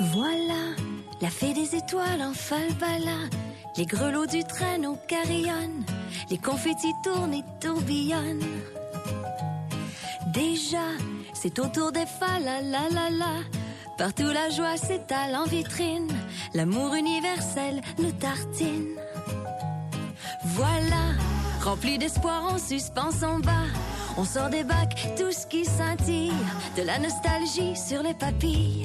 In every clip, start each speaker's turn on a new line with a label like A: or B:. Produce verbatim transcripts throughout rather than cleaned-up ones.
A: Voilà, la fée des étoiles en falbala. Les grelots du traîneau carillonnent. Les confettis tournent et tourbillonnent. Déjà, c'est au tour des fa la la la la. Partout la joie s'étale en vitrine. L'amour universel nous tartine. Voilà, rempli d'espoir, on suspend son bas. On sort des bacs, tout ce qui scintille. De la nostalgie sur les papilles.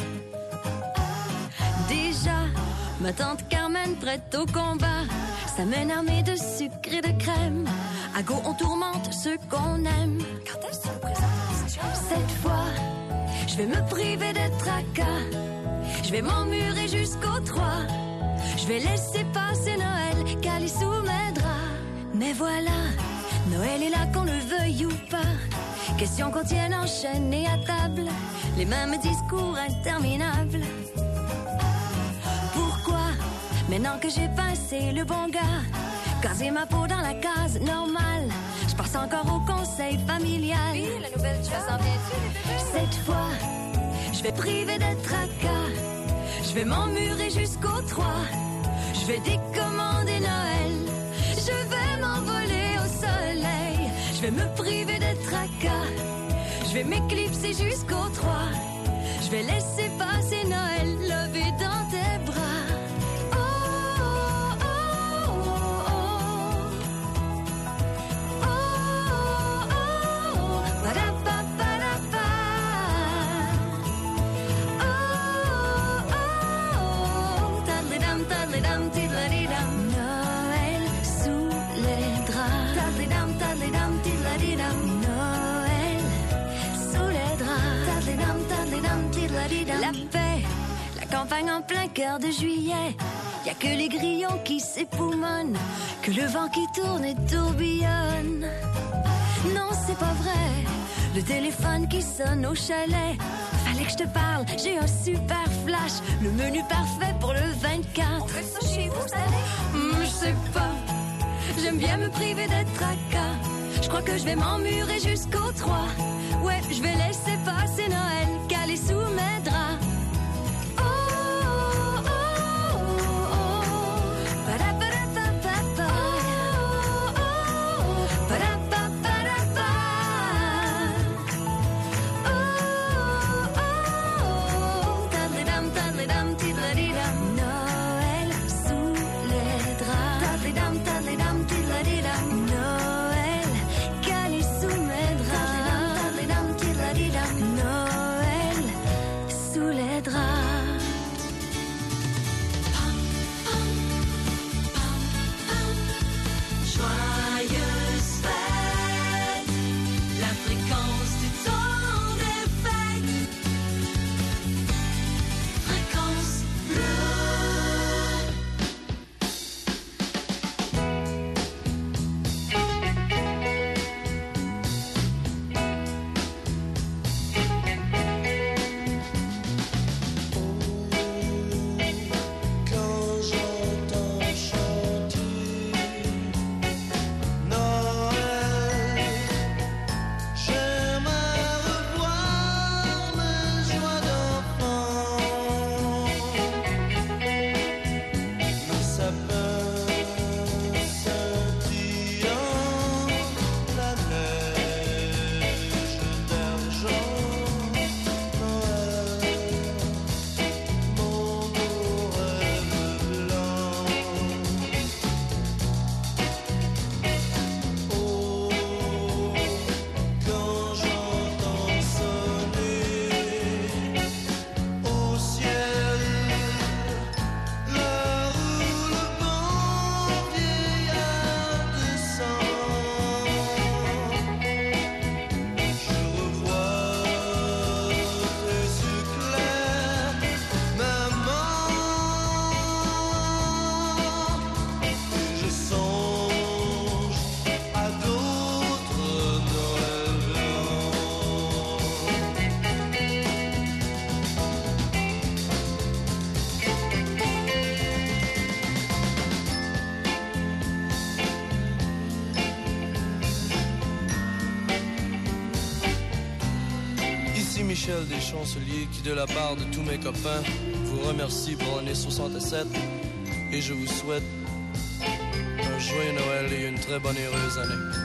A: Déjà, ma tante Carmen prête au combat. Ça mène armée de sucre et de crème. À go, on tourmente ceux qu'on aime. Quand est-ce que tu nous présentes cette fois, je vais me priver de tracas. Je vais m'emmurer jusqu'au trois. Je vais laisser passer Noël, calé sous mes draps. Mais voilà, Noël est là qu'on le veuille ou pas. Question qu'on tienne en chaîne et à table. Les mêmes discours interminables. Pourquoi, maintenant que j'ai pincé le bon gars, caser ma peau dans la case normale, je passe encore au conseil familial.
B: Oui, la nouvelle job. Ça s'en vient-tu?
A: Cette fois, je vais priver de tracas. Je vais m'emmurer jusqu'au trois. Je vais décommander Noël. Je vais m'envoler au soleil. Je vais me priver de tracas. Je vais m'éclipser jusqu'au trois. Je vais laisser passer Noël, levé dans tes bras. La paix, la campagne en plein cœur de juillet. Y a que les grillons qui s'époumonnent, que le vent qui tourne et tourbillonne. Non, c'est pas vrai, le téléphone qui sonne au chalet. Fallait que je te parle, j'ai un super flash. Le menu parfait pour le vingt-quatre.
B: On fait ça chez vous, ça allait?
A: Mmh, je sais pas, j'aime bien me priver d'être tracas. Je crois que je vais m'emmurer jusqu'au trois. Ouais, je vais laisser passer Noël, calé sous mes draps. Oh, oh, oh, oh. Ba-da-ba-da-ba-ba-ba. Oh, oh, oh. Ba-da-ba-ba-da-ba. Oh, oh, oh. Tadlidam, tadlidam, tidladidam. Noël sous les draps. Tadlidam, tadlidam, tidladidam. Noël calé sous mes draps. Noël
C: Michel des Chanceliers qui, de la part de tous mes copains, vous remercie pour l'année soixante-sept et je vous souhaite un joyeux Noël et une très bonne et heureuse année.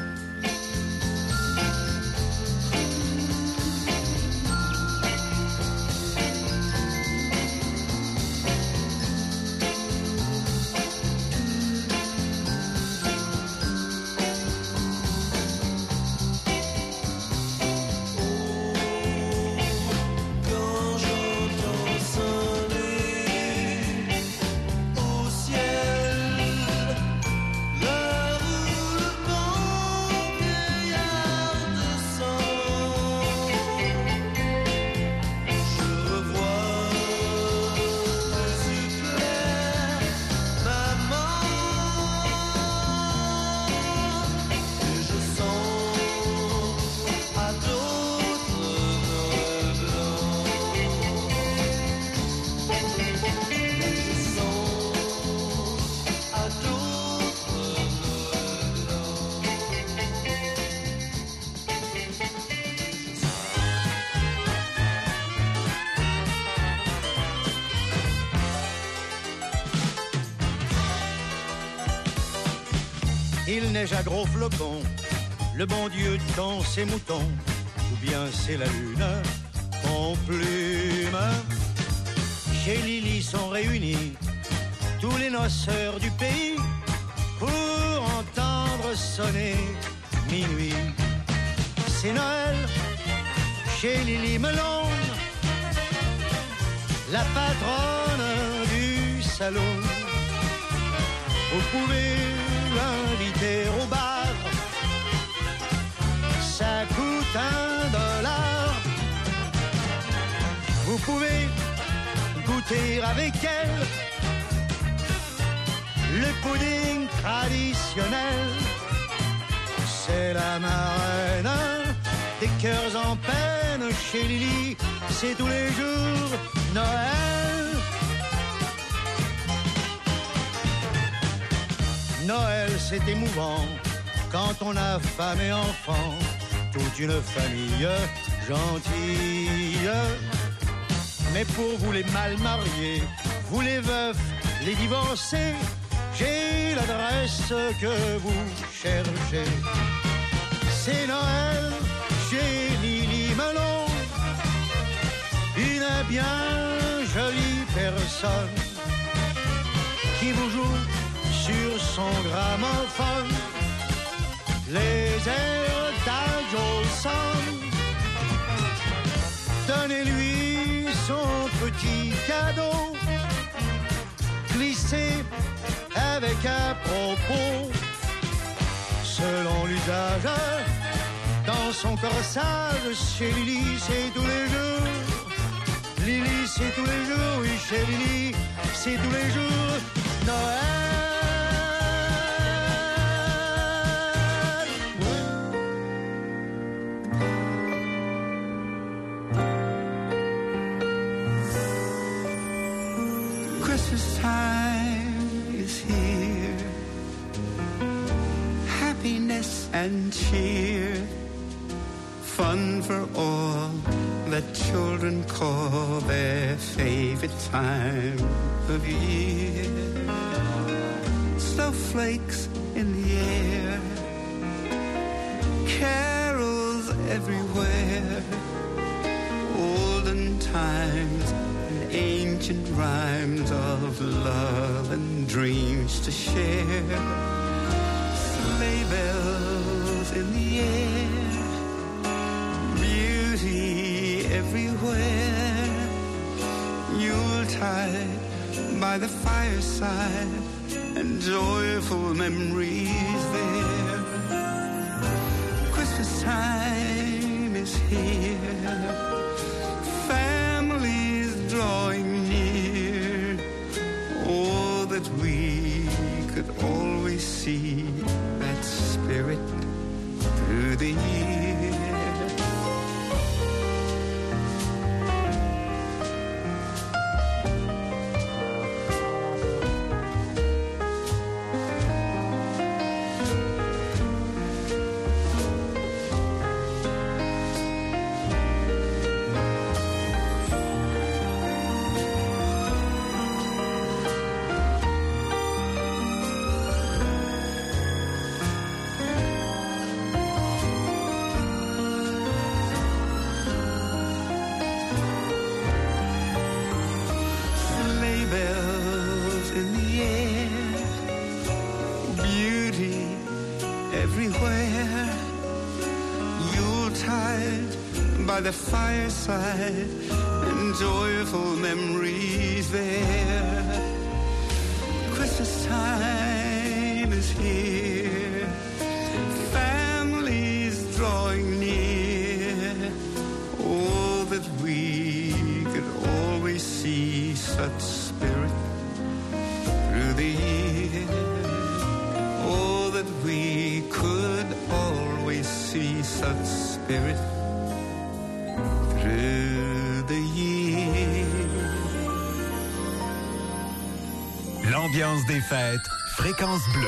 D: Il neige à gros flocons, le bon Dieu tend ses moutons, ou bien c'est la lune en plume. Chez Lily sont réunis tous les noceurs du pays pour entendre sonner minuit. C'est Noël chez Lily Melon, la patronne du salon. Vous pouvez l'inviter au bar, ça coûte un dollar. Vous pouvez goûter avec elle le pudding traditionnel. C'est la marraine des cœurs en peine chez Lily, c'est tous les jours Noël. Noël, c'est émouvant quand on a femme et enfant, toute une famille gentille. Mais pour vous les mal mariés, vous les veufs, les divorcés, j'ai l'adresse que vous cherchez. C'est Noël chez Lily Melon, une bien jolie personne qui vous joue sur son gramophone les airs d'Al Jolson. Donnez-lui son petit cadeau, glissez avec un propos, selon l'usage, dans son corsage. Chez Lily, c'est tous les jours. Lily, c'est tous les jours. Oui, chez Lily, c'est tous les jours. Noël.
E: Christmas time is here, happiness and cheer, fun for all that children call their favorite time of year. Snowflakes in the air, carols everywhere, olden times, ancient rhymes of love and dreams to share. Sleigh bells in the air, beauty everywhere. Yuletide by the fireside, and joyful memories there. Christmas time is here, drawing near, oh, that we could always see that spirit through the year. by the fireside and joyful memories there. Christmas time is here, families drawing near. Oh, that we could always see such spirit through the year. Oh, that we could always see such spirit through the year.
F: L'ambiance des fêtes, Fréquence Bleue.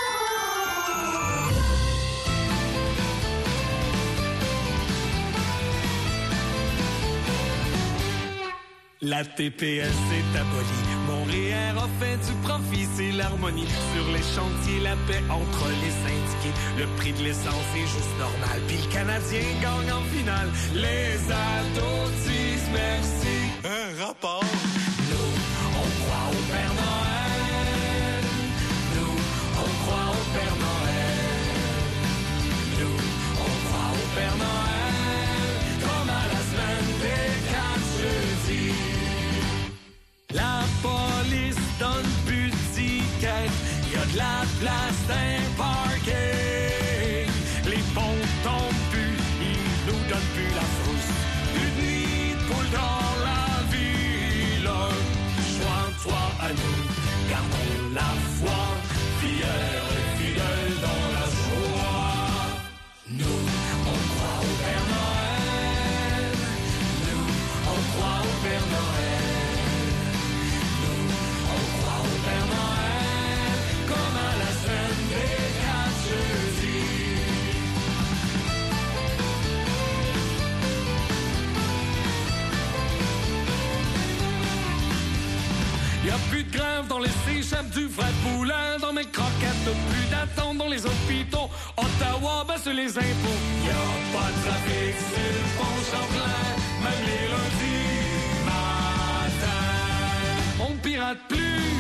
G: La T P S est abolie. Montréal a fait du profit, c'est l'harmonie. Sur les chantiers, la paix entre les syndiqués. Le prix de l'essence est juste normal. Puis le Canadien gagne en finale. Les ados disent merci. Un rapport. Nous, on croit au Père Noël. Nous, on croit au Père Noël. Nous, on croit au Père Noël. Comme à la semaine des quatre jeudis. La police donne plus d'étiquette, y a de la place d'un parking. Les ponts tombent plus, ils nous donnent plus la frousse. Une nuit de poule dans la ville. Joins-toi à nous, gardons la foi, fiers et fidèles dans la joie. Nous, on croit au Père Noël. Nous, on croit au Père Noël. Père Noël, comme à la semaine des quatre jeudis. Y'a plus de grève dans les échappes du vrai poulain. Dans mes croquettes, plus d'attente dans les hôpitaux. Ottawa baisse les impôts. Y'a pas de trafic sur le pont Champlain. Même les lundis matin, on pirate plus.